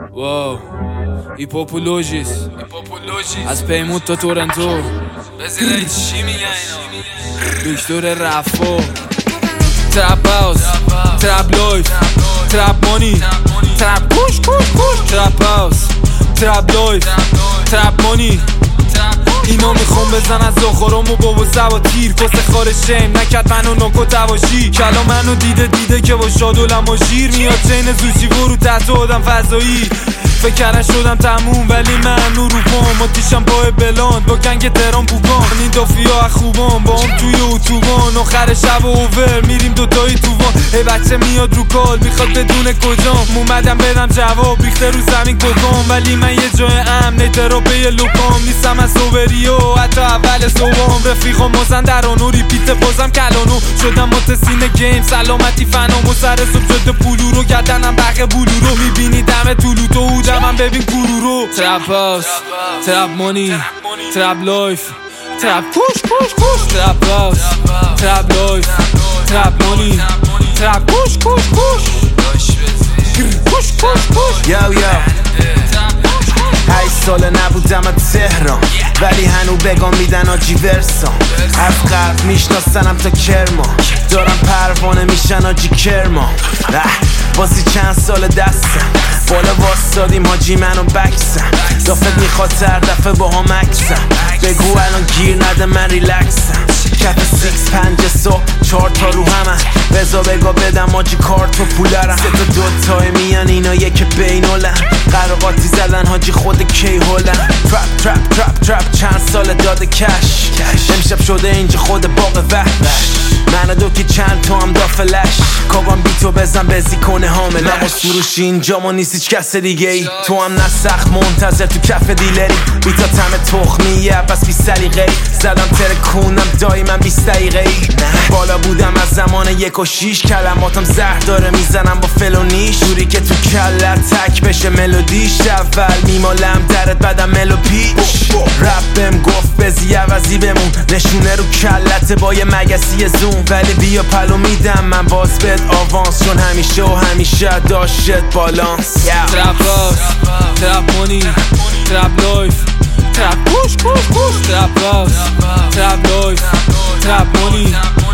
واو هیپوپولوژیس از پیمود تا تورنتو بزیده چی میگن اینا دکتر رفا ترپ هاوس ترپ لایف ترپ مانی ترپ کوش ترپ هاوس ترپ لایف ترپ مانی اینا میخوام بزن از آخارامو بابا سواتیر کس خارشیم نکرد منو ناکو تواشی کلا منو دیده که با شاد و لماشیر میاد چین زوچی برو تحت آدم فضایی فکر کردن شدم تموم ولی من رو پام آتیشم پای بلاند با گنگ تهران بوگان این دافیا خوبان با هم توی اتوبان آخر شب اوور میریم دوتایی تو وان ای بچه میاد رو کال میخواد بدون کجام اومدم بدم جواب ریخته رو زمین کوکام ولی من یه جای امن تراپی لوکام نیستم از اووریو حتی اول صبحام رفیقام مازن دران و ریپیت بازم کلانو شدم متسین گیم سلامتی فنام و سر صبح شده پولو رو گردنم بقیه بولو رو میبینی دم طولو تو من ببین گورو رو ترپ هاوس ترپ مانی ترپ لایف ترپ کوش ترپ هاوس ترپ لایف ترپ مانی ترپ کوش یو 8 ساله نبودم از تهران ولی هنو بگم میدن آجی ورسان از قبل میشناسنم تا کرمان دارم پروانه میشن آجی کرمان بازی چند سال دستم بالا واسادیم حاجی منو بکسم دافت میخواد هر دفعه با هم اکسم بگو الان گیر نده من ریلکسم کف 6-5 صبح 4 تا رو همه بزا بگا بدم آجی کارت و پولرم 3 تا 2 تای میان اینا یک بینولن قراقاتی زدن حاجی خود کی هولن ترپ چند سال داده کش امشب شده اینجا خود باغ وحش من دو که چند تا هم دافلش کاغان بی تو بزن بزی کنه حاملش نماز فروشی اینجا ما نیست هیچ کس دیگه ای تو هم نه سخت منتظر تو کف دیلری بی تا تم تخمیه پس بی سلیقه ای زدم ترکونم دایما 20 دقیقه ای بالا بودم از زمان 1 و 6 کلماتم زهر داره میزنم با فلونیش جوری که تو کلت تک بشه ملودیش اول میمالم درت بعدم ملو پیچ رپ بهم گفت بزی عوضی بمون نشونه رو کلت با یه مگسی زوم ولی بیا پلو میدم من باز بد آوانس چون همیشه و همیشه داشت بالانس ترپ هاوس ترپ مانی ترپ لایف ترپ کوش ترپ هاوس ترپ لایف ترپ مانی